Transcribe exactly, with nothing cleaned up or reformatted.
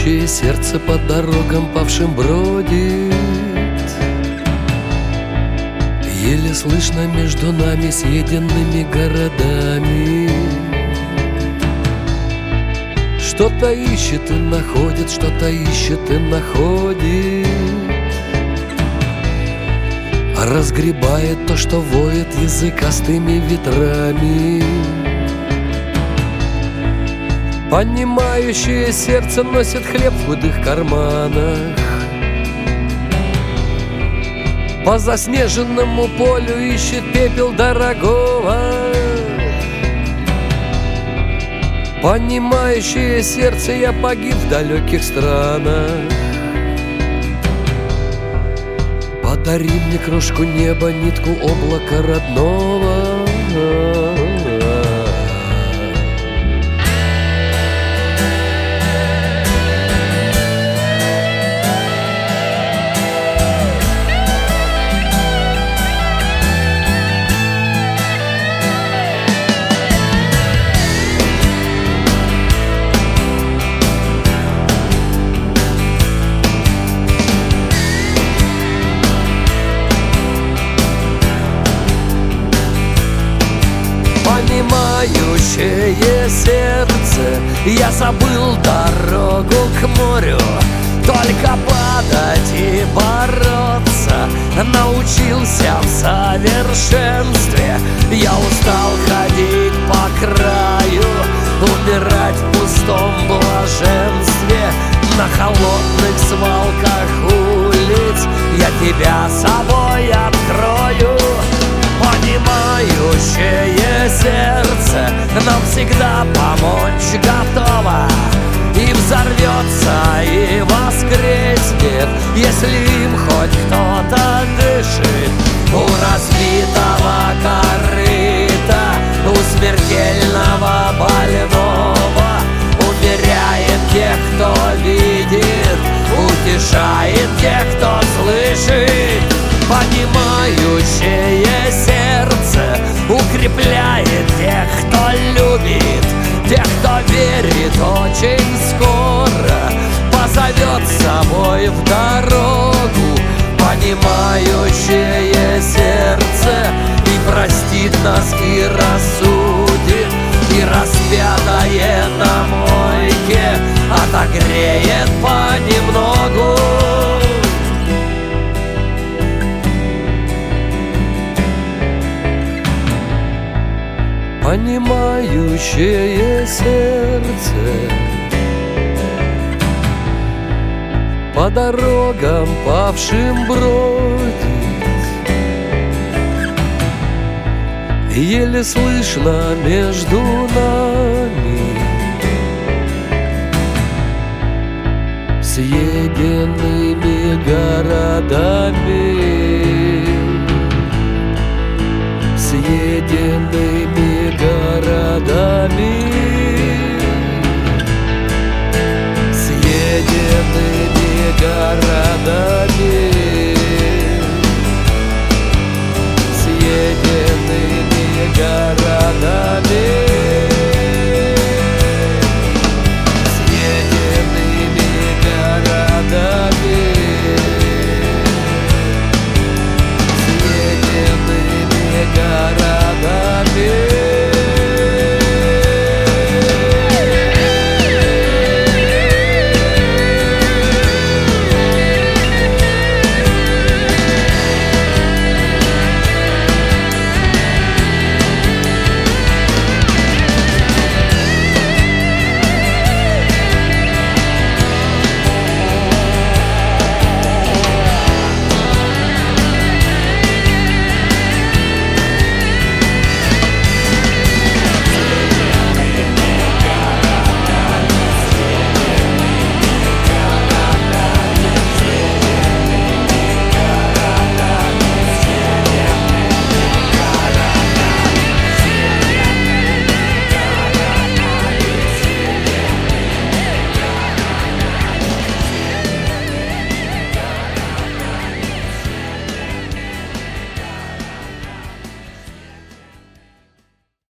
Понимающее сердце по дорогам павшим бродит. Еле слышно между нами съеденными городами. Что-то ищет и находит, что-то ищет и находит. Разгребает то, что воет языкастыми ветрами. Понимающее сердце носит хлеб в худых карманах. По заснеженному полю ищет пепел дорогого. Понимающее сердце, я погиб в далеких странах. Подари мне крошку неба, нитку облака родного. Понимающее сердце, я забыл дорогу к морю. Только падать и бороться научился в совершенстве. Я устал ходить по краю, умирать в пустом блаженстве. На холодных свалках улиц я тебя собой открою. Понимающее сердце нам всегда помочь готово. И взорвется, и воскреснет, если им хоть кто-то дышит. У разбитого корыта, у смертельного больного умеряет тех, кто видит, утешает тех, кто слышит. Понимающее сердце укрепляет тех, кто любит, тех, кто верит, очень скоро позовет с собой в дорогу. Понимающее сердце и простит нас, и рассудит, и распятое на мойке отогреет понемногу. Понимающее сердце по дорогам павшим бродит. Еле слышно между нами съеденными городами, съеденными